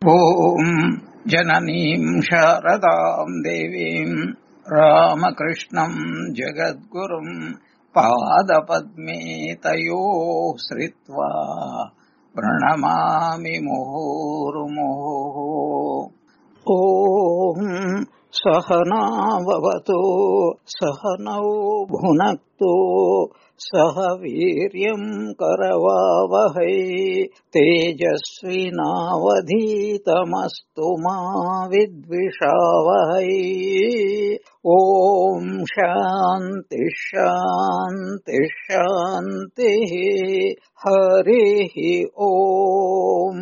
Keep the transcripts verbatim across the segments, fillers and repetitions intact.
ॐ जननीं शारदां देवीं रामकृष्णं जगद्गुरुं पादपद्मे तयोः श्रित्वा प्रणमामि मुहुर्मुहुः। ॐ सहनाववतु सहनौ भुनक्तु सह वीर्यं करवावहै तेजस्विनावधीतमस्तु मा विद्विषावहै। ॐ शान्ति शान्ति शान्तिः। हरिः ॐ।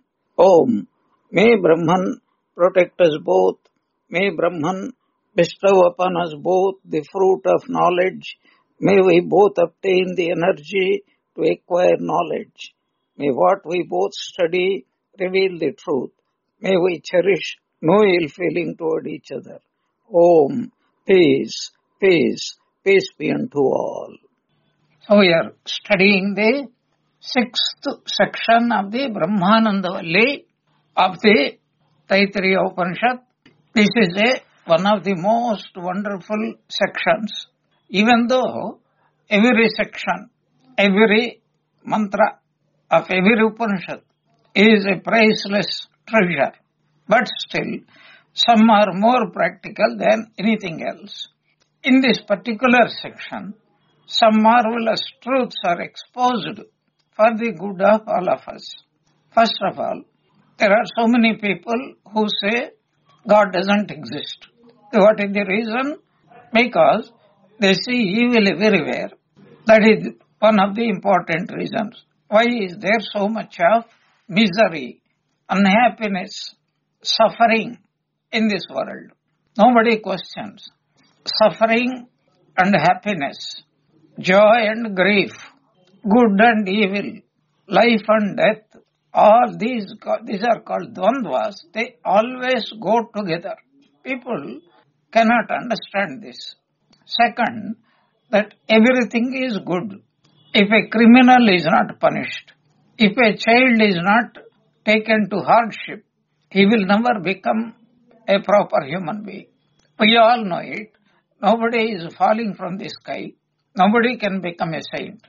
ॐ May Brahman protect us both. May Brahman bestow upon us both the fruit of knowledge. May we both obtain the energy to acquire knowledge. May what we both study reveal the truth. May we cherish no ill feeling toward each other. Om. Peace, peace, peace be unto all. So we are studying the sixth section of the Brahmananda Valli of the Taittiriya Upanishad. This is a, one of the most wonderful sections. Even though every section, every mantra of every Upanishad is a priceless treasure, but still some are more practical than anything else. In this particular section, some marvelous truths are exposed for the good of all of us. First of all, there are so many people who say God doesn't exist. What is the reason? Because they see evil everywhere. That is one of the important reasons. Why is there so much of misery, unhappiness, suffering in this world? Nobody questions. Suffering and happiness, joy and grief, good and evil, life and death, all these, these are called dvandvas. They always go together. People cannot understand this. Second, that everything is good. If a criminal is not punished, if a child is not taken to hardship, he will never become a proper human being. We all know it. Nobody is falling from the sky. Nobody can become a saint.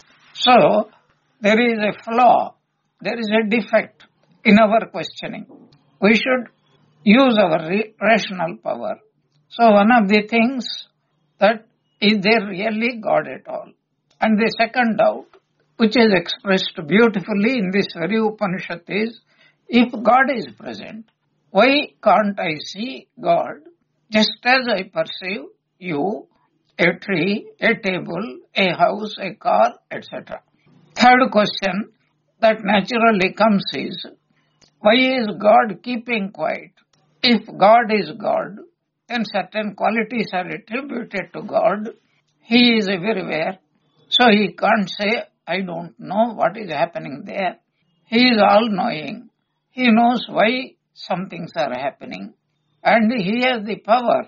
So, there is a flaw, there is a defect in our questioning. We should use our rational power. So, one of the things that is there really God at all? And the second doubt, which is expressed beautifully in this very Upanishad is, if God is present, why can't I see God just as I perceive you, a tree, a table, a house, a car, et cetera. Third question that naturally comes is, why is God keeping quiet? If God is God, then certain qualities are attributed to God. He is everywhere. So he can't say, I don't know what is happening there. He is all-knowing. He knows why some things are happening. And he has the power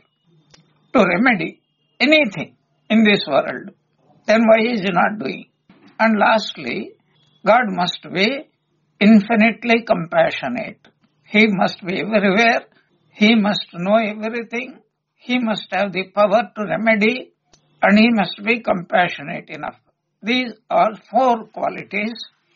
to remedy anything in this world. Then why is he not doing? And lastly, God must be infinitely compassionate. He must be everywhere. He must know everything. He must have the power to remedy, and he must be compassionate enough. These are four qualities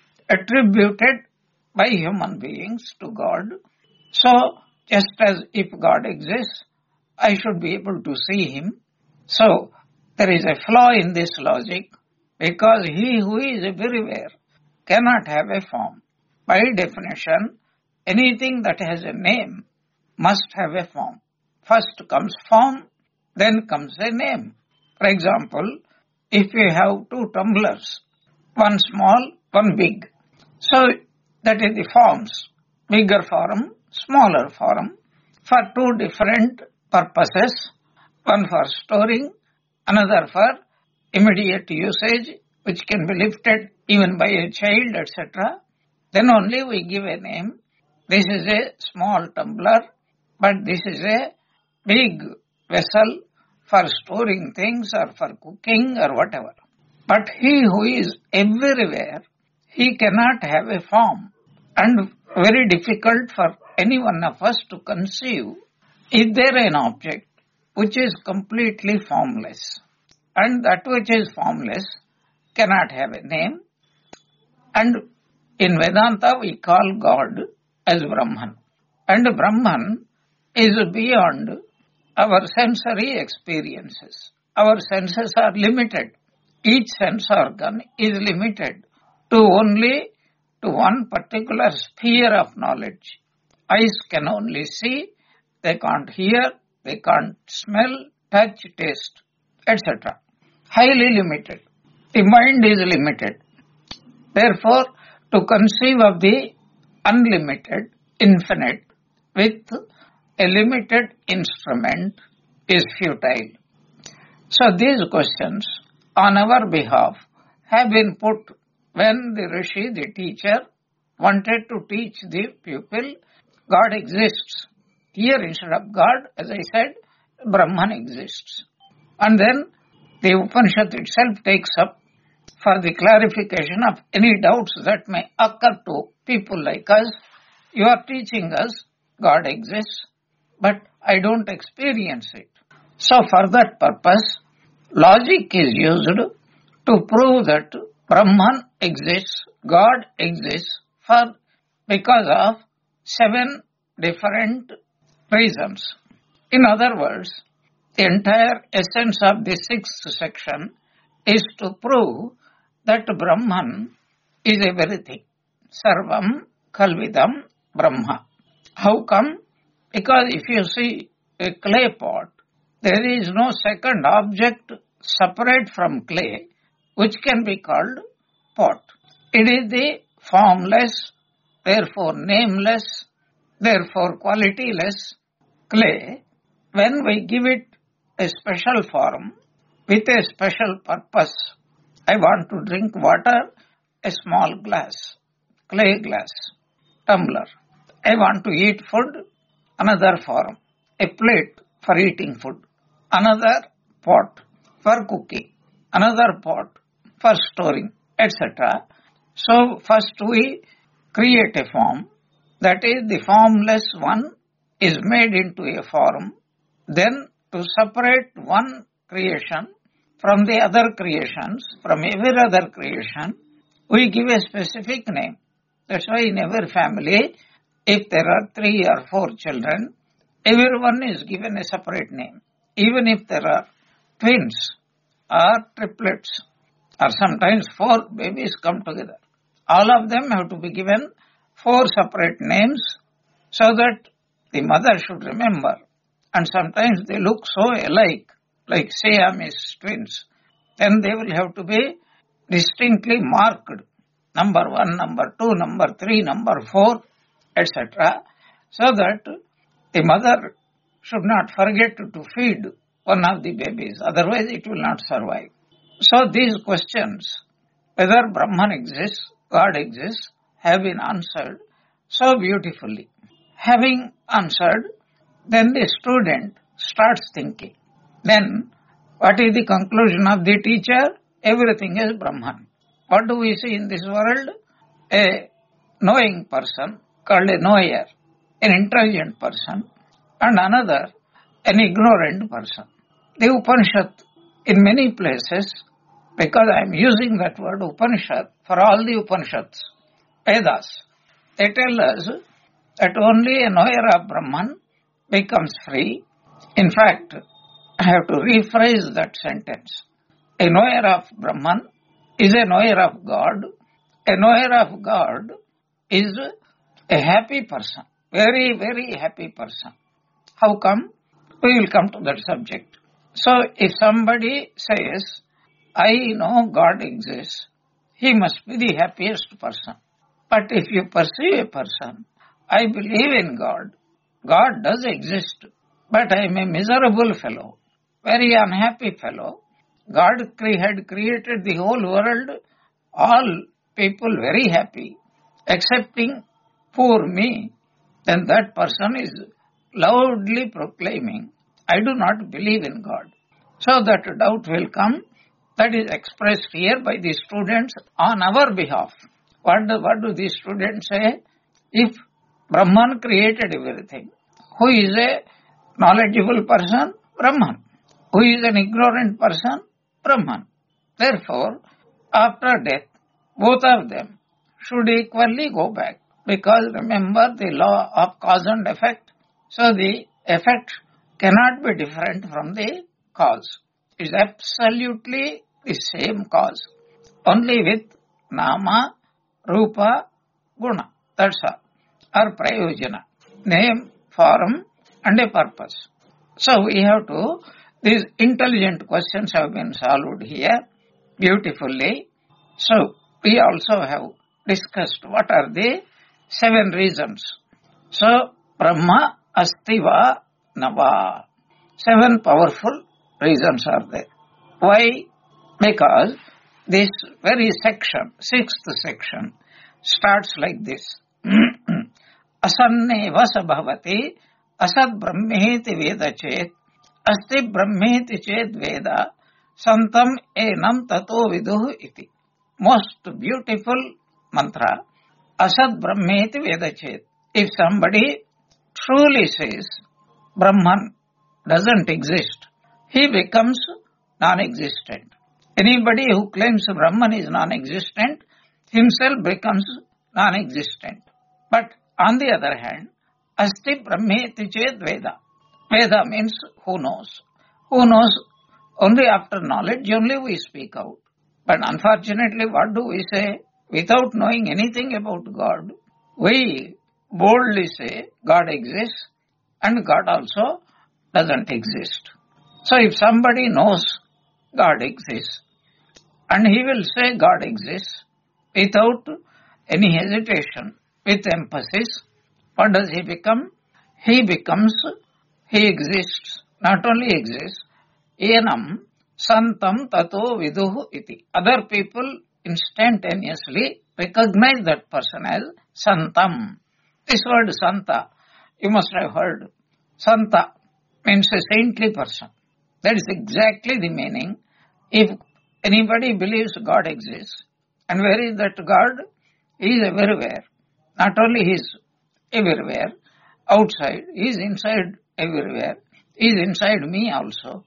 attributed by human beings to God. So, just as if God exists, I should be able to see him. So, there is a flaw in this logic, because he who is everywhere cannot have a form. By definition, anything that has a name must have a form. First comes form, then comes a name. For example, if you have two tumblers, one small, one big. So, that is the forms, bigger form, smaller form, for two different purposes, one for storing, another for immediate usage, which can be lifted even by a child, et cetera. Then only we give a name. This is a small tumbler, but this is a big vessel for storing things or for cooking or whatever. But he who is everywhere, he cannot have a form. And very difficult for any one of us to conceive. Is there an object which is completely formless? And that which is formless cannot have a name. And in Vedanta we call God as Brahman. And Brahman is beyond our sensory experiences. Our senses are limited. Each sense organ is limited to only to one particular sphere of knowledge. Eyes can only see, they can't hear, they can't smell, touch, taste, et cetera. Highly limited. The mind is limited. Therefore, to conceive of the unlimited, infinite, with a limited instrument is futile. So these questions on our behalf have been put when the Rishi, the teacher, wanted to teach the pupil God exists. Here instead of God, as I said, Brahman exists. And then the Upanishad itself takes up for the clarification of any doubts that may occur to people like us. You are teaching us God exists, but I don't experience it. So for that purpose, logic is used to prove that Brahman exists, God exists, for because of seven different reasons. In other words, the entire essence of the sixth section is to prove that Brahman is everything. Sarvam Khalvidam Brahma. How come? Because if you see a clay pot, there is no second object separate from clay which can be called pot. It is the formless, therefore nameless, therefore qualityless clay. When we give it a special form with a special purpose, I want to drink water, a small glass, clay glass, tumbler. I want to eat food, another form, a plate for eating food, another pot for cooking, another pot for storing, et cetera. So first we create a form, that is the formless one is made into a form. Then to separate one creation from the other creations, from every other creation, we give a specific name. That's why in every family, if there are three or four children, everyone is given a separate name. Even if there are twins or triplets, or sometimes four babies come together, all of them have to be given four separate names so that the mother should remember. And sometimes they look so alike, like Siamese twins. Then they will have to be distinctly marked. Number one, number two, number three, number four, et cetera. So that the mother should not forget to feed one of the babies. Otherwise it will not survive. So these questions, whether Brahman exists, God exists, have been answered so beautifully. Having answered, then the student starts thinking. Then, what is the conclusion of the teacher? Everything is Brahman. What do we see in this world? A knowing person called a knower, an intelligent person, and another, an ignorant person. The Upanishad, in many places, because I am using that word Upanishad for all the Upanishads, Vedas, they tell us that only a knower of Brahman becomes free. In fact, I have to rephrase that sentence. A knower of Brahman is a knower of God. A knower of God is a happy person. Very, very happy person. How come? We will come to that subject. So, if somebody says, I know God exists, he must be the happiest person. But if you perceive a person, I believe in God, God does exist, but I am a miserable fellow, very unhappy fellow. God had created the whole world, all people very happy, excepting poor me. Then that person is loudly proclaiming, I do not believe in God. So that doubt will come. That is expressed here by the students on our behalf. What do, what do the students say? If Brahman created everything. Who is a knowledgeable person? Brahman. Who is an ignorant person? Brahman. Therefore, after death, both of them should equally go back. Because remember the law of cause and effect. So the effect cannot be different from the cause. It is absolutely the same cause. Only with nama, rupa, guna. That's all. Or prayojana. Name, form and a purpose. So we have to, these intelligent questions have been solved here beautifully. So we also have discussed what are the seven reasons. So Brahma Astiva Nava. Seven powerful reasons are there. Why? Because this very section, sixth section, starts like this. Asanneva sabhavati asad brahmeti veda chet asti brahmeti chet veda santam enam tato viduh iti. Most beautiful mantra. Asad brahmeti veda chet. If somebody truly says Brahman doesn't exist, he becomes non-existent. Anybody who claims Brahman is non-existent, himself becomes non-existent. But on the other hand, Asti Brahmeti Chet Veda. Veda means who knows. Who knows? Only after knowledge only we speak out. But unfortunately, what do we say? Without knowing anything about God, we boldly say God exists and God also doesn't exist. So if somebody knows God exists and he will say God exists without any hesitation, with emphasis, what does he become? He becomes, he exists, not only exists, enam santam tato viduhu iti. Other people instantaneously recognize that person as santam. This word santa, you must have heard. Santa means a saintly person. That is exactly the meaning. If anybody believes God exists, and where is that God? He is everywhere. Not only He is everywhere, outside, He is inside everywhere. He is inside me also.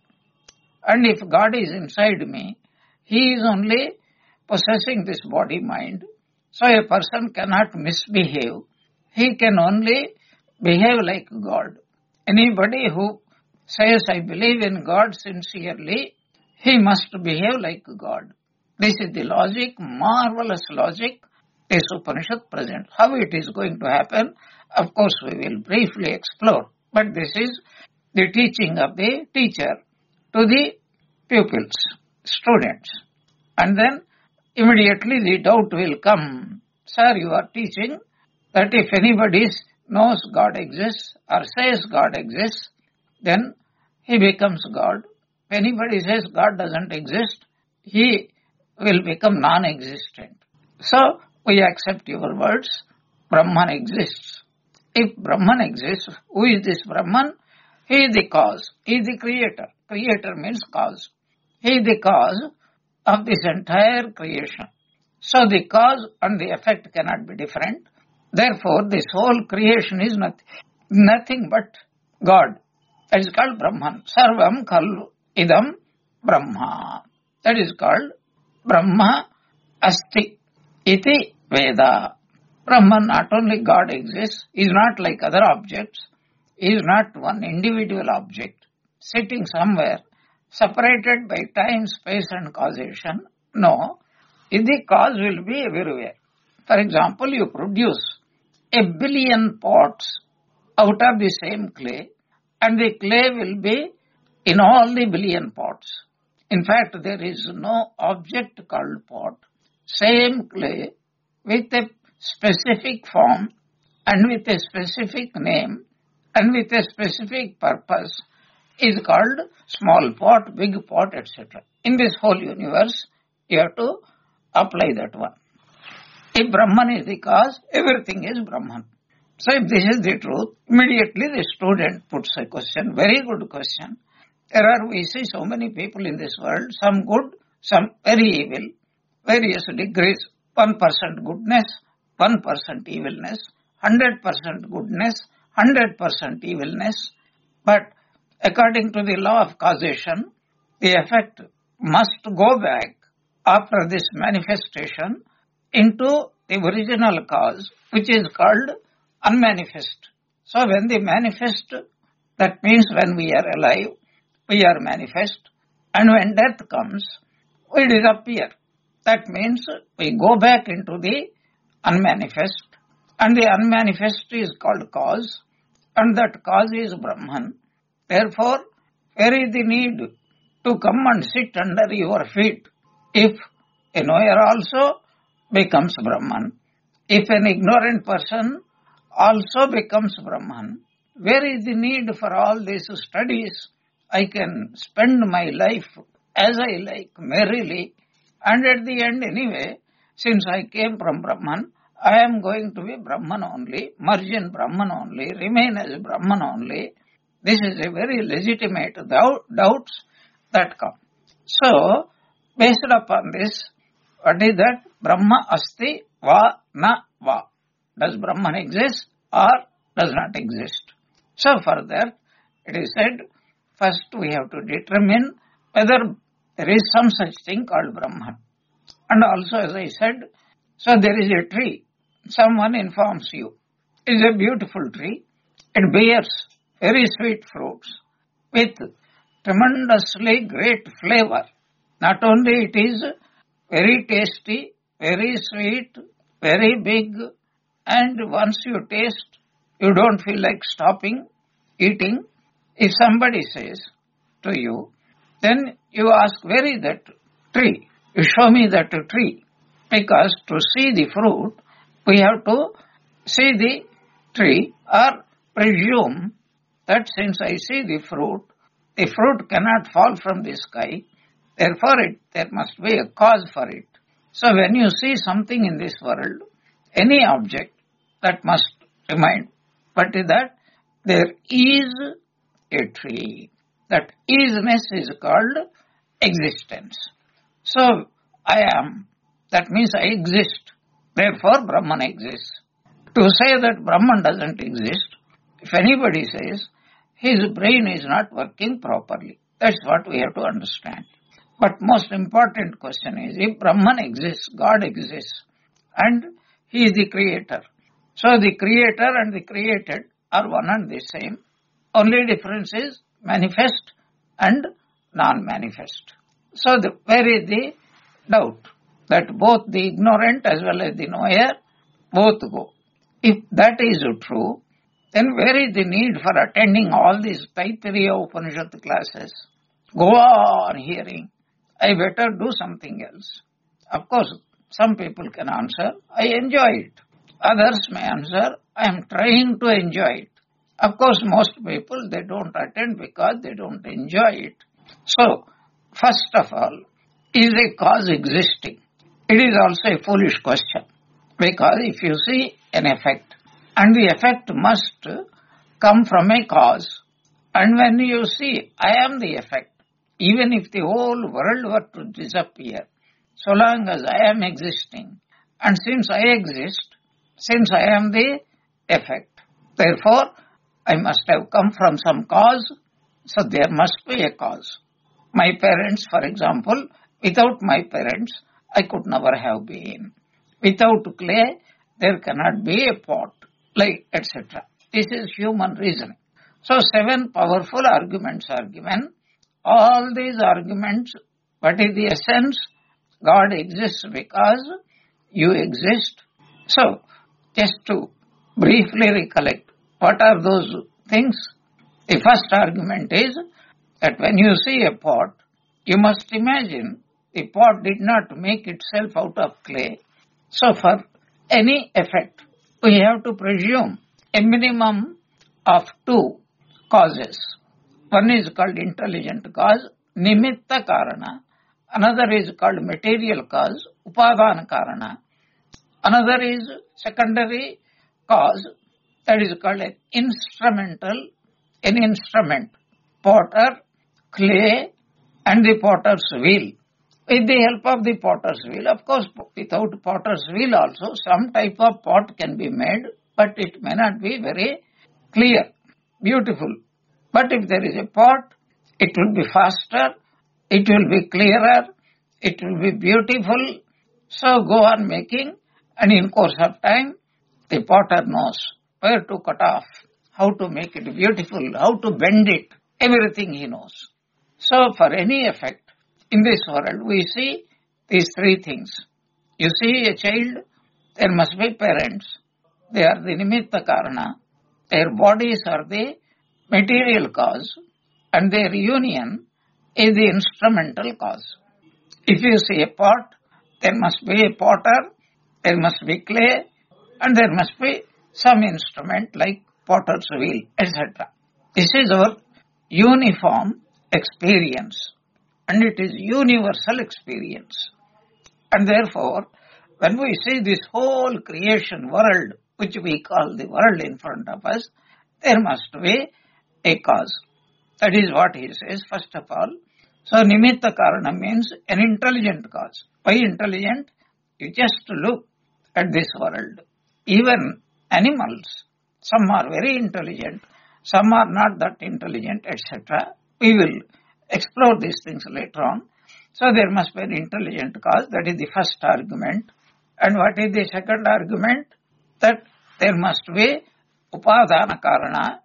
And if God is inside me, He is only possessing this body mind. So a person cannot misbehave. He can only behave like God. Anybody who says, I believe in God sincerely, he must behave like God. This is the logic, marvelous logic, this Upanishad presents. How it is going to happen, of course we will briefly explore. But this is the teaching of the teacher to the pupils, students. And then immediately the doubt will come. Sir, you are teaching that if anybody knows God exists or says God exists, then he becomes God. If anybody says God doesn't exist, he will become non-existent. So, we accept your words. Brahman exists. If Brahman exists, who is this Brahman? He is the cause. He is the creator. Creator means cause. He is the cause of this entire creation. So, the cause and the effect cannot be different. Therefore, this whole creation is not, nothing but God. That is called Brahman. Sarvam khalu idam Brahma. That is called Brahma asti iti Veda. Brahman, not only God exists, is not like other objects. He is not one individual object sitting somewhere separated by time, space and causation. No, the cause will be everywhere. For example, you produce a billion pots out of the same clay, and the clay will be in all the billion pots. In fact, there is no object called pot. Same clay with a specific form and with a specific name and with a specific purpose is called small pot, big pot, et cetera. In this whole universe, you have to apply that one. If Brahman is the cause, everything is Brahman. So if this is the truth, immediately the student puts a question, very good question. There are, we see so many people in this world, some good, some very evil, various degrees, one percent goodness, one percent evilness. one hundred percent goodness, one hundred percent evilness. But according to the law of causation, the effect must go back after this manifestation into the original cause, which is called unmanifest. So when the manifest, that means when we are alive, we are manifest, and when death comes, we disappear. That means we go back into the unmanifest, and the unmanifest is called cause, and that cause is Brahman. Therefore, where is the need to come and sit under your feet if a knower also becomes Brahman? If an ignorant person also becomes Brahman, where is the need for all these studies? I can spend my life as I like, merrily, and at the end anyway, since I came from Brahman, I am going to be Brahman only, merge in Brahman only, remain as Brahman only. This is a very legitimate doubt, doubts that come. So, based upon this, what is that? Brahma asti va na va. Does Brahman exist or does not exist? So further, it is said, first we have to determine whether there is some such thing called Brahman. And also, as I said, so there is a tree. Someone informs you. It is a beautiful tree. It bears very sweet fruits with tremendously great flavor. Not only it is very tasty, very sweet, very big, and once you taste, you don't feel like stopping eating. If somebody says to you, then you ask, where is that tree? You show me that tree. Because to see the fruit, we have to see the tree or presume that since I see the fruit, the fruit cannot fall from the sky. Therefore, it, there must be a cause for it. So when you see something in this world, any object, that must remind, what is that? There is a tree. That isness is called existence. So, I am. That means I exist. Therefore, Brahman exists. To say that Brahman doesn't exist, if anybody says his brain is not working properly, that's what we have to understand. But most important question is, if Brahman exists, God exists, and He is the creator. So the creator and the created are one and the same. Only difference is manifest and non-manifest. So the, where is the doubt? That both the ignorant as well as the knower both go. If that is true, then where is the need for attending all these Taittiriya Upanishad classes? Go on hearing. I better do something else. Of course, some people can answer, I enjoy it. Others may answer, I am trying to enjoy it. Of course, most people, they don't attend because they don't enjoy it. So, first of all, is a cause existing? It is also a foolish question. Because if you see an effect, and the effect must come from a cause, and when you see, I am the effect, even if the whole world were to disappear, so long as I am existing, and since I exist, since I am the effect, therefore, I must have come from some cause, so there must be a cause. My parents, for example, without my parents, I could never have been. Without clay, there cannot be a pot, like et cetera. This is human reasoning. So seven powerful arguments are given. All these arguments, what is the essence? God exists because you exist. So, just to briefly recollect, what are those things? The first argument is that when you see a pot, you must imagine the pot did not make itself out of clay. So for any effect, we have to presume a minimum of two causes. One is called intelligent cause, nimitta karana. Another is called material cause, upadana karana. Another is secondary cause, that is called an instrumental, an instrument, potter, clay, and the potter's wheel. With the help of the potter's wheel, of course, without potter's wheel also, some type of pot can be made but it may not be very clear, beautiful. But if there is a pot, it will be faster, it will be clearer, it will be beautiful. So go on making, and in course of time, the potter knows where to cut off, how to make it beautiful, how to bend it, everything he knows. So for any effect in this world, we see these three things. You see a child, there must be parents. They are the nimitta karana. Their bodies are the material cause, and their union is the instrumental cause. If you see a pot, there must be a potter, there must be clay, and there must be some instrument like potter's wheel, et cetera. This is our uniform experience, and it is universal experience. And therefore, when we see this whole creation world, which we call the world in front of us, there must be a cause. That is what he says, first of all. So, nimitta karana means an intelligent cause. Why intelligent? You just look at this world. Even animals, some are very intelligent, some are not that intelligent, et cetera. We will explore these things later on. So there must be an intelligent cause. That is the first argument. And what is the second argument? That there must be upadana karana,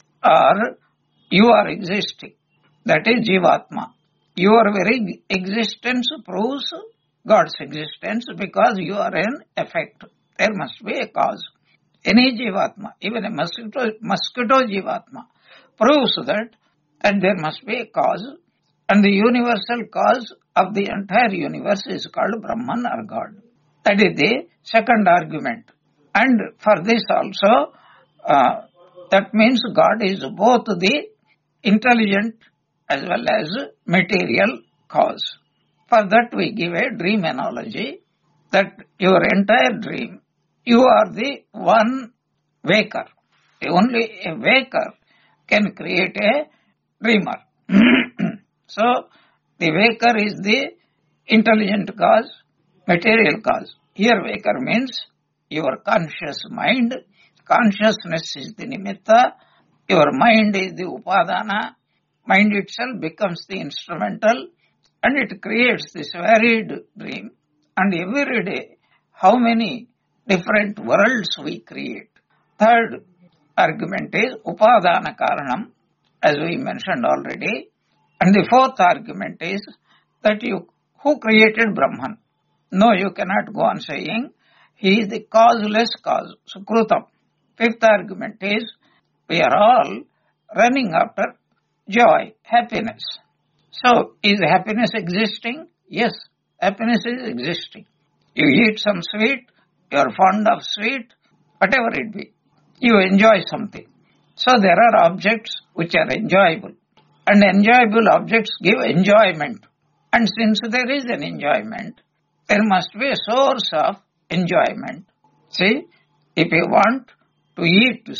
or you are existing. That is jivatma. Your very existence proves God's existence because you are an effect. There must be a cause. Any jivatma, even a mosquito, mosquito jivatma, proves that, and there must be a cause. And the universal cause of the entire universe is called Brahman or God. That is the second argument. And for this also, uh, that means God is both the intelligent as well as material cause. For that we give a dream analogy, that your entire dream, you are the one waker. Only a waker can create a dreamer. So, the waker is the intelligent cause, material cause. Here waker means your conscious mind. Consciousness is the nimitta. Your mind is the upadana. Mind itself becomes the instrumental, and it creates this varied dream. And every day, how many different worlds we create. Third argument is upadana karanam, as we mentioned already. And the fourth argument is that you, who created Brahman? No, you cannot go on saying he is the causeless cause, sukrutam. Fifth argument is we are all running after joy, happiness. So, is happiness existing? Yes, happiness is existing. You eat some sweet, you are fond of sweet, whatever it be. You enjoy something. So, there are objects which are enjoyable. And enjoyable objects give enjoyment. And since there is an enjoyment, there must be a source of enjoyment. See, if you want to eat,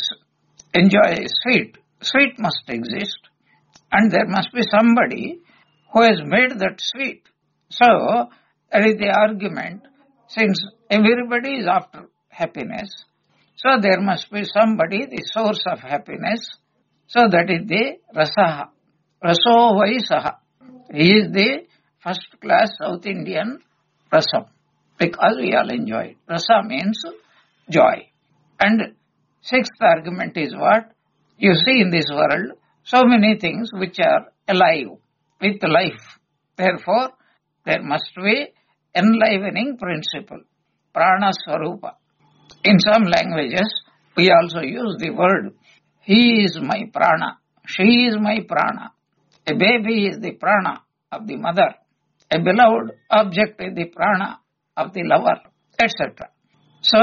enjoy a sweet, sweet must exist. And there must be somebody who has made that sweet. So, that is the argument. Since everybody is after happiness, so there must be somebody, the source of happiness. So that is the rasaha. Raso vaisaha. He is the first class South Indian rasam, because we all enjoy it. Rasa means joy. And sixth argument is what? You see in this world so many things which are alive, with life. Therefore, there must be enlivening principle, prana swarupa. In some languages, we also use the word, he is my prana, she is my prana. A baby is the prana of the mother. A beloved object is the prana of the lover, et cetera. So,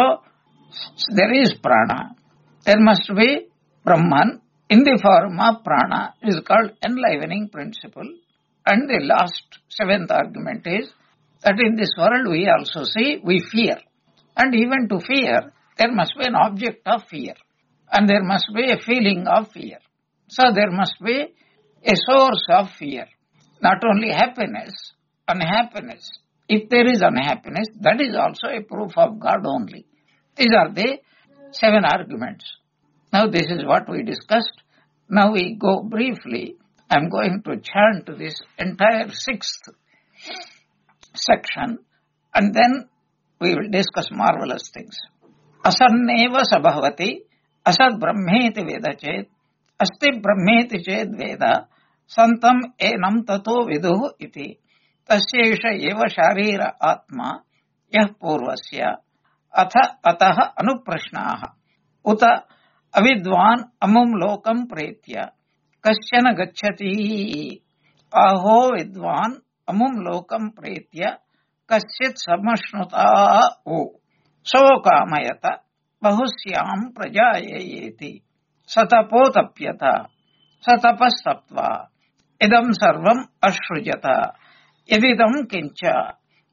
there is prana. There must be Brahman in the form of prana. It is called enlivening principle. And the last, seventh argument is that in this world we also see, we fear. And even to fear, there must be an object of fear. And there must be a feeling of fear. So there must be a source of fear. Not only happiness, unhappiness. If there is unhappiness, that is also a proof of God only. These are the seven arguments. Now this is what we discussed. Now we go briefly. I am going to chant this entire sixth section and then we will discuss marvelous things. Asanneva sabhavati asad brahmeti veda chet asti brahmeti chet veda santam enam tato viduh iti tasyesha eva sharira atma yah purvasya atha atah anuprashnaha uta avidvan amum lokam pretya kasyana gacchati aho vidvan amum lokam pretya kasyit samashnuta o sokamayata bahusyam prajayayeti satapotapyata satapastapva idam sarvam ashrujata yadidam kincha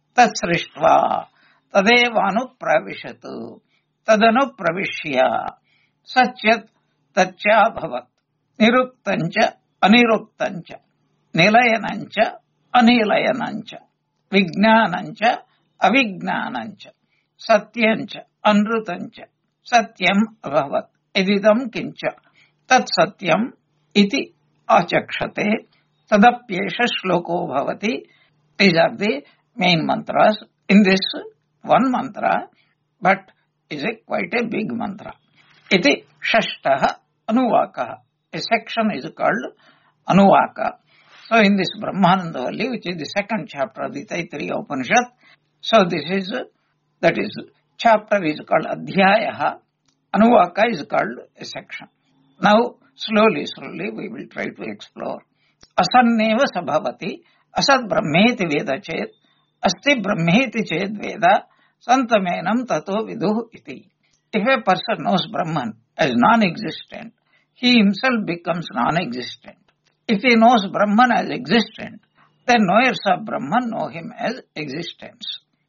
tatsrishtva tadevanu pravishatu tadanu pravishya satyat tatcha bhavat niruktancha aniruktancha nilayanancha anilayanancha vijnanancha avijnanancha satyancha anrutancha satyam abhavat ididam kincha tat satyam iti achakshate tadapyesha shloko bhavati. These are the main mantras in this one mantra, but is a quite a big mantra. Iti shashtaha anuvakaha. A section is called anuvaka. So in this Brahmananda Valli, which is the second chapter of the Taittiriya Upanishad, so this is, that is, chapter is called Adhyayaha, Anuvaka is called a section. Now, slowly, slowly we will try to explore. Asanneva sabhavati, asad brahmeti veda chet, asti brahmeti chet veda, santamenam tato viduh iti. If a person knows Brahman as non-existent, he himself becomes non-existent. If he knows Brahman as existent, then knowers of Brahman know him as existence.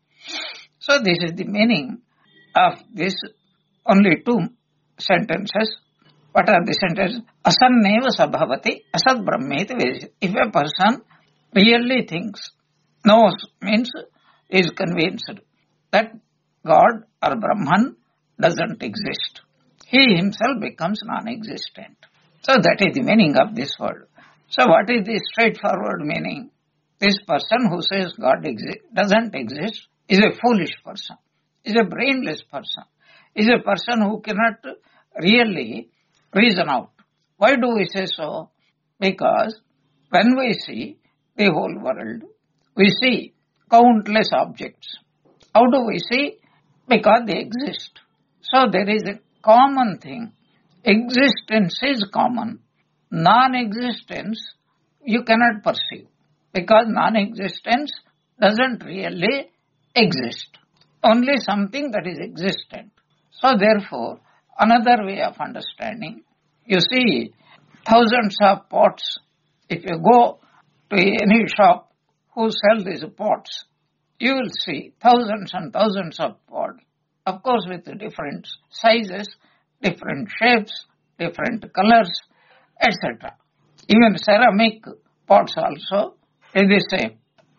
So this is the meaning of this only two sentences. What are the sentences? Asanneva sabhavati asad brahmeti veda. If a person really thinks, knows, means is convinced that God or Brahman doesn't exist, he himself becomes non-existent. So that is the meaning of this word. So what is the straightforward meaning? This person who says God exi- doesn't exist is a foolish person, is a brainless person, is a person who cannot really reason out. Why do we say so? Because when we see the whole world, we see countless objects. How do we see? Because they exist. So there is a common thing. Existence is common. Non-existence you cannot perceive, because non-existence doesn't really exist. Only something that is existent. So therefore, another way of understanding, you see thousands of pots. If you go to any shop who sell these pots, you will see thousands and thousands of pots, of course with different sizes, different shapes, different colors, et cetera. Even ceramic pots also is the same.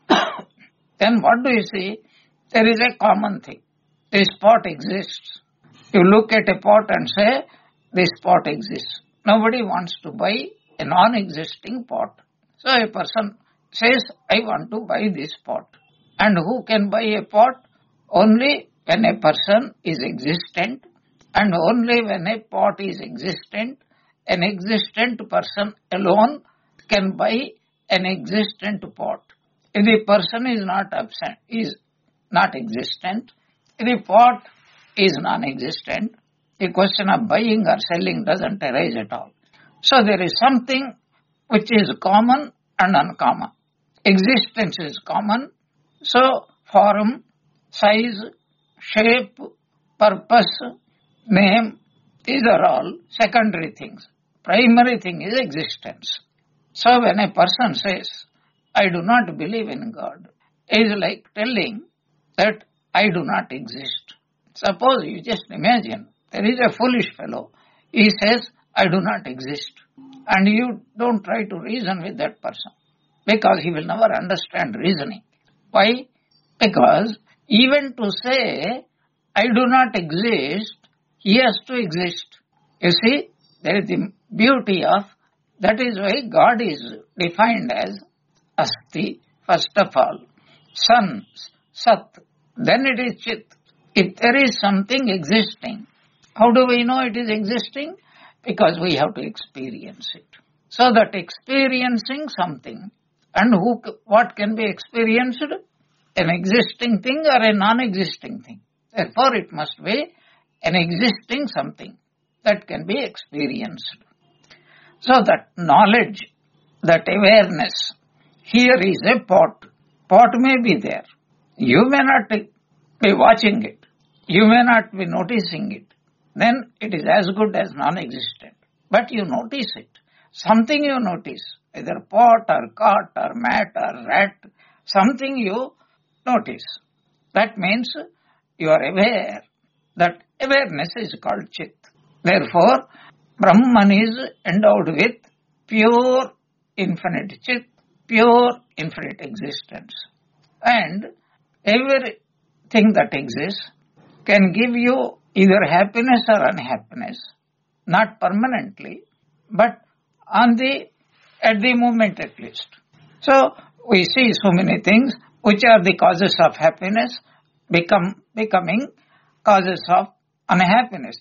Then what do you see? There is a common thing. This pot exists. You look at a pot and say, this pot exists. Nobody wants to buy a non-existing pot. So a person says, I want to buy this pot. And who can buy a pot? Only when a person is existent, and only when a pot is existent, an existent person alone can buy an existent pot. If the person is not absent, is not existent, if the pot is non-existent, the question of buying or selling doesn't arise at all. So there is something which is common and uncommon. Existence is common, so form, size, shape, purpose, name, these are all secondary things. Primary thing is existence. So when a person says, I do not believe in God, it is like telling that I do not exist. Suppose you just imagine, there is a foolish fellow, he says, I do not exist. And you don't try to reason with that person, because he will never understand reasoning. Why? Because even to say, I do not exist, he has to exist. You see, there is the beauty of, that is why God is defined as Asti, first of all, San, Sat, then it is Chit. If there is something existing, how do we know it is existing? Because we have to experience it. So that experiencing something, and who, what can be experienced? An existing thing or a non-existing thing. Therefore, it must be an existing something that can be experienced. So that knowledge, that awareness, here is a pot. Pot may be there. You may not be watching it. You may not be noticing it. Then it is as good as non-existent. But you notice it. Something you notice, either pot or cot or mat or rat, something you notice. That means you are aware. That awareness is called Chit. Therefore, Brahman is endowed with pure infinite Chit, pure infinite existence. And everything that exists can give you either happiness or unhappiness, not permanently, but on the at the moment at least. So we see so many things which are the causes of happiness become becoming causes of unhappiness.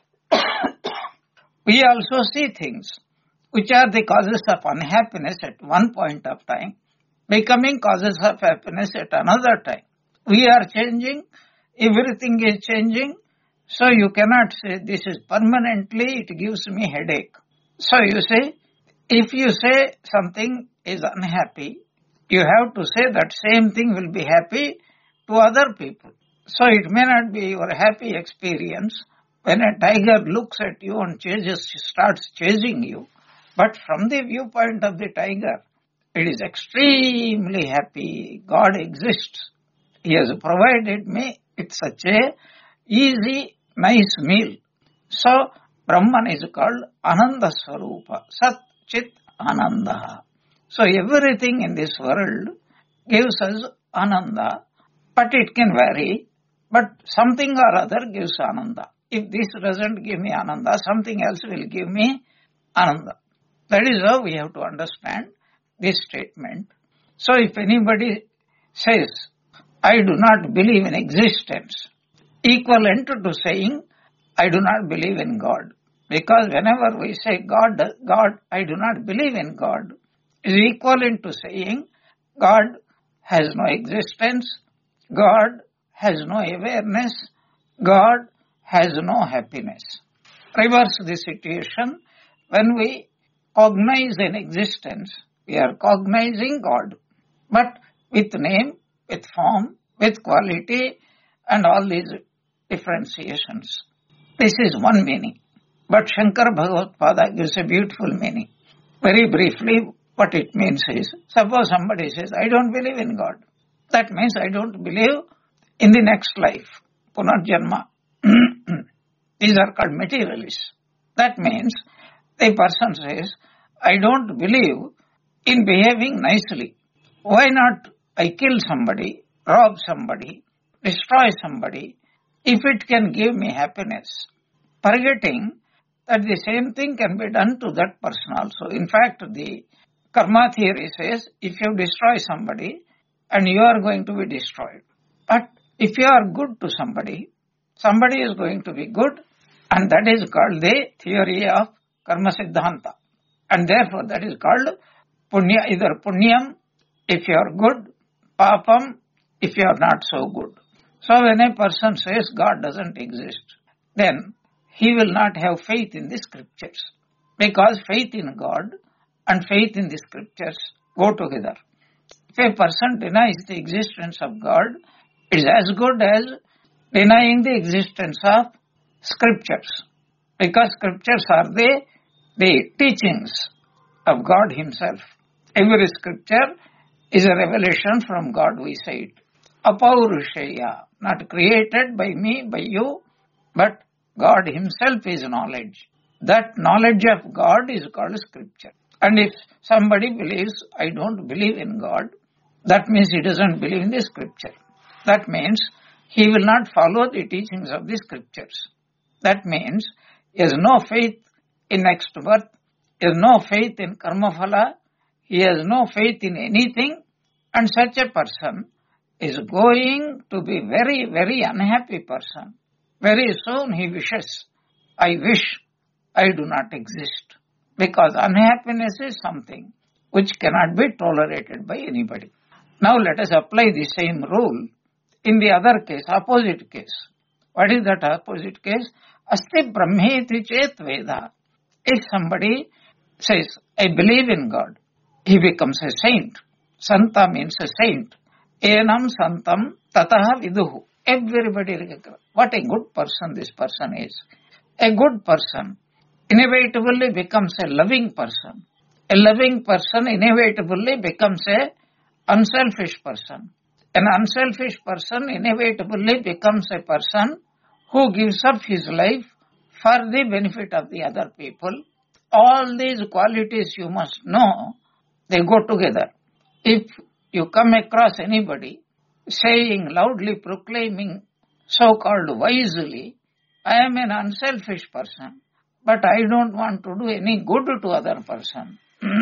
We also see things which are the causes of unhappiness at one point of time, becoming causes of happiness at another time. We are changing, everything is changing, so you cannot say this is permanently, it gives me headache. So you say, if you say something is unhappy, you have to say that same thing will be happy to other people. So it may not be your happy experience when a tiger looks at you and chases, starts chasing you. But from the viewpoint of the tiger, it is extremely happy. God exists. He has provided me with such a easy, nice meal. So Brahman is called Ananda Swarupa, Sat Chit Ananda. So everything in this world gives us Ananda, but it can vary, but something or other gives Ananda. If this doesn't give me Ananda, something else will give me Ananda. That is how we have to understand this statement. So if anybody says, I do not believe in existence, equivalent to saying, I do not believe in God. Because whenever we say God, God, I do not believe in God, is equivalent to saying God has no existence, God has no awareness, God has no happiness. Reverse the situation. When we cognize an existence, we are cognizing God, but with name, with form, with quality, and all these differentiations. This is one meaning. But Shankara Bhagavad Pada gives a beautiful meaning. Very briefly, what it means is, suppose somebody says, I don't believe in God. That means I don't believe in the next life, Punarjanma. These are called materialists. That means the person says, I don't believe in behaving nicely. Why not I kill somebody, rob somebody, destroy somebody, if it can give me happiness? Forgetting that the same thing can be done to that person also. In fact, the karma theory says, if you destroy somebody, and you are going to be destroyed. But if you are good to somebody, somebody is going to be good, and that is called the theory of karma siddhanta. And therefore that is called punya, either punyam if you are good, papam if you are not so good. So when a person says God doesn't exist, then he will not have faith in the scriptures. Because faith in God and faith in the scriptures go together. If a person denies the existence of God, it is as good as denying the existence of scriptures. Because scriptures are the, the teachings of God himself. Every scripture is a revelation from God, we say it. Apaurushaya, not created by me, by you, but God himself is knowledge. That knowledge of God is called scripture. And if somebody believes, I don't believe in God, that means he doesn't believe in the scripture. That means he will not follow the teachings of the scriptures. That means he has no faith in next birth, he has no faith in karma phala, he has no faith in anything, and such a person is going to be very, very unhappy person. Very soon he wishes, I wish I do not exist. Because unhappiness is something which cannot be tolerated by anybody. Now let us apply the same rule in the other case, opposite case. What is that opposite case? Asti brahmeti chet veda. If somebody says, I believe in God, he becomes a saint. Santa means a saint. Enam santam tataha viduhu. Everybody recognizes what a good person this person is. A good person inevitably becomes a loving person. A loving person inevitably becomes a unselfish person. An unselfish person inevitably becomes a person who gives up his life for the benefit of the other people. All these qualities you must know, they go together. If you come across anybody saying, loudly proclaiming, so-called wisely, I am an unselfish person, but I don't want to do any good to other person,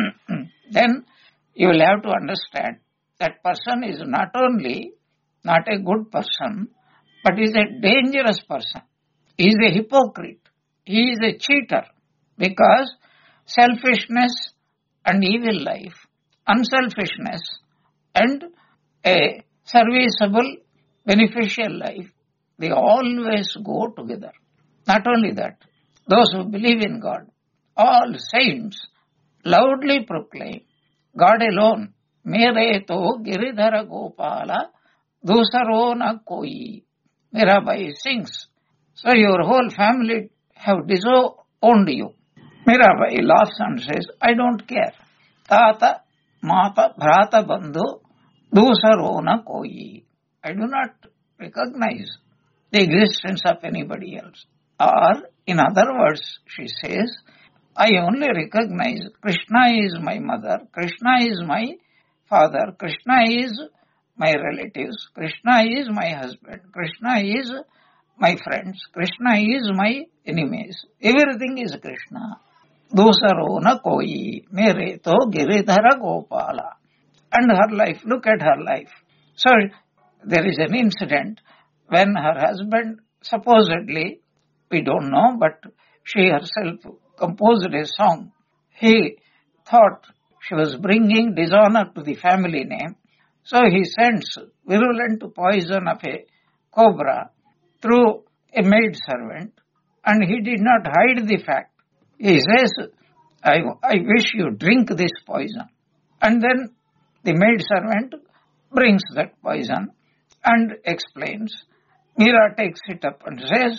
then you will have to understand that person is not only not a good person, but is a dangerous person. He is a hypocrite. He is a cheater, because selfishness and evil life, unselfishness and a serviceable, beneficial life, they always go together. Not only that, those who believe in God, all saints loudly proclaim, God alone, mere to giridhara gopala, dusaro na koi. Mirabai sings, so your whole family have disowned you. Mirabai laughs and says, I don't care. Tata, mata, bhrata, bandhu, dusaro na koi. I do not recognize the existence of anybody else. Or, in other words, she says, I only recognize Krishna is my mother, Krishna is my father, Krishna is my relatives, Krishna is my husband, Krishna is my friends, Krishna is my enemies. Everything is Krishna. Dusaro na koi, mere to giridhara gopala. And her life, look at her life. So, there is an incident when her husband, supposedly, we don't know, but she herself composed a song. He thought she was bringing dishonor to the family name, so he sends virulent poison of a cobra through a maid servant, and he did not hide the fact. He says, I, I wish you drink this poison. And then the maid servant brings that poison and explains. Meera takes it up and says,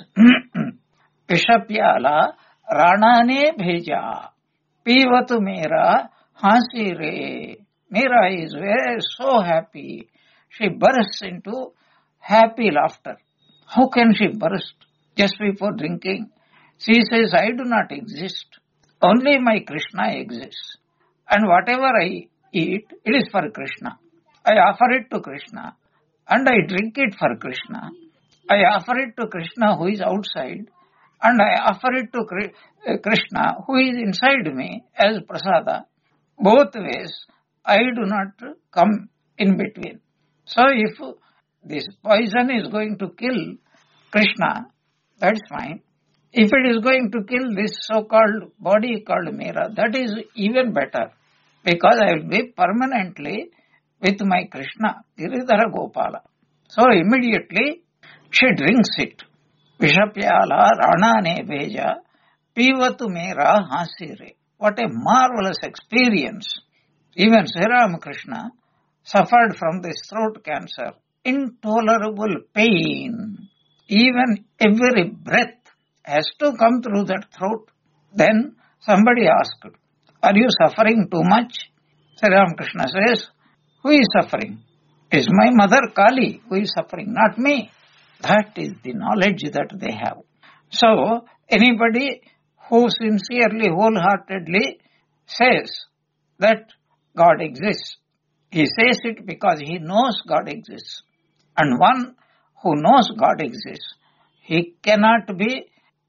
Vishapyala Ranane Bheja Pivatu Meera Hansi Re. Meera is very so happy. She bursts into happy laughter. How can she burst just before drinking? She says, I do not exist. Only my Krishna exists. And whatever I eat, it is for Krishna. I offer it to Krishna. And I drink it for Krishna. I offer it to Krishna who is outside. And I offer it to Krishna who is inside me as prasada. Both ways, I do not come in between. So if this poison is going to kill Krishna, that's fine. If it is going to kill this so-called body called Meera, that is even better. Because I will be permanently with my Krishna, Giridhara Gopala. So immediately she drinks it. Vishapyala Ranane Beja Pivatu Meera Hasire. What a marvelous experience. Even Sri Ramakrishna suffered from this throat cancer. Intolerable pain. Even every breath has to come through that throat. Then somebody asked, are you suffering too much? Sri Ramakrishna says, who is suffering? It is my mother Kali who is suffering, not me. That is the knowledge that they have. So, anybody who sincerely, wholeheartedly says that God exists, he says it because he knows God exists. And one who knows God exists, he cannot be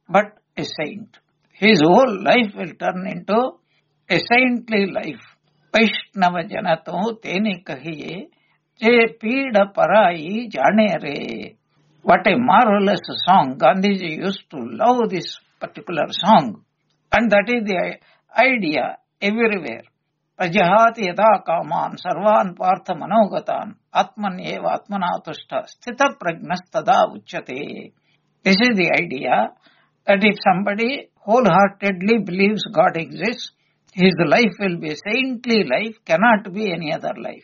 but a saint. His whole life will turn into a saintly life. Vaishnava janato teni kahiye, je peeda parai jane re. What a marvelous song. Gandhiji used to love this particular song. And that is the idea everywhere. Prajahati yada kaman sarvan partha manogatan atman eva atmanatushta sthita pragnastada uchyate. This is the idea that if somebody wholeheartedly believes God exists, his life will be a saintly life, cannot be any other life.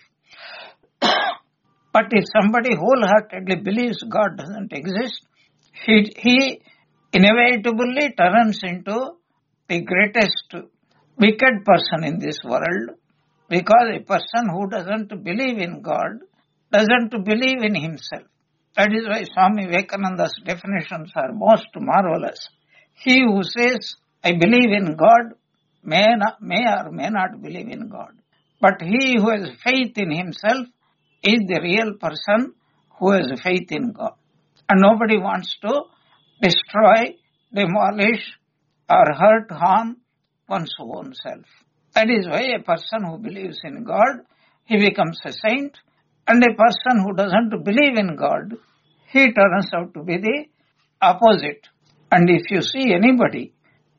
But if somebody wholeheartedly believes God doesn't exist, he, he inevitably turns into the greatest wicked person in this world, because a person who doesn't believe in God doesn't believe in himself. That is why Swami Vivekananda's definitions are most marvelous. He who says, I believe in God, may, not, may or may not believe in God. But he who has faith in himself is the real person who has faith in God. And nobody wants to destroy, demolish, or hurt, harm one's own self. That is why a person who believes in God, he becomes a saint, and a person who doesn't believe in God, he turns out to be the opposite. And if you see anybody,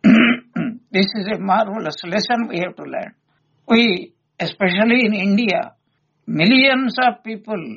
this is a marvelous lesson we have to learn. We, especially in India, millions of people,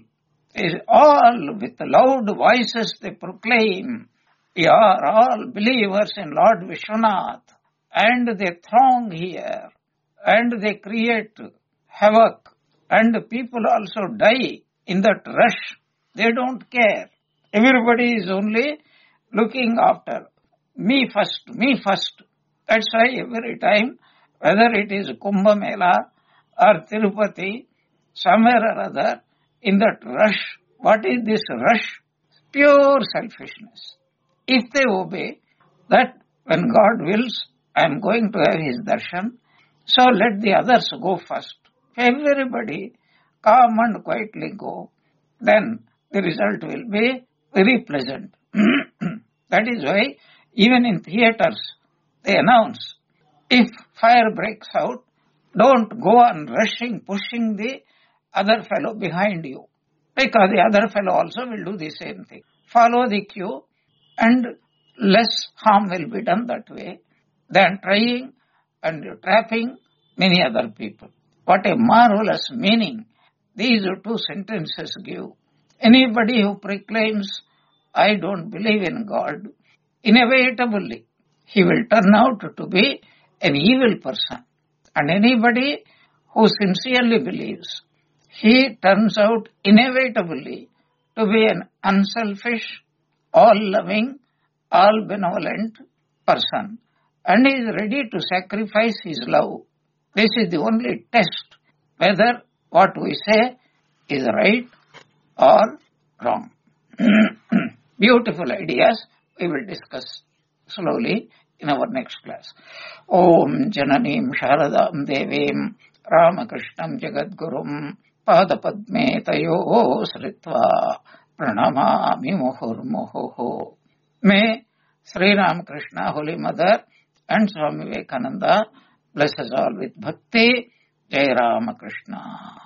all with loud voices they proclaim, we are all believers in Lord Vishwanath, and they throng here, and they create havoc, and people also die in that rush. They don't care. Everybody is only looking after me first, me first. That's why every time, whether it is Kumbh Mela or Tirupati, somewhere or other, in that rush, what is this rush? Pure selfishness. If they obey that when God wills, I am going to have his darshan, so let the others go first. Everybody calm and quietly go, then the result will be very pleasant. That is why even in theatres they announce, if fire breaks out, don't go on rushing, pushing the other fellow behind you, because the other fellow also will do the same thing. Follow the queue, and less harm will be done that way than trying and trapping many other people. What a marvelous meaning these two sentences give. Anybody who proclaims, I don't believe in God, inevitably he will turn out to be an evil person. And anybody who sincerely believes, he turns out inevitably to be an unselfish, all-loving, all-benevolent person, and is ready to sacrifice his love. This is the only test whether what we say is right or wrong. Beautiful ideas we will discuss slowly in our next class. Om Jananim Sharadam Devim Ramakrishnam Jagadgurum Padapadme Tayo Sritva Pranamami Muhurmuhu. May Sri Ramakrishna, Holy Mother, and Swami Vivekananda bless us all with bhakti. Jai Ramakrishna.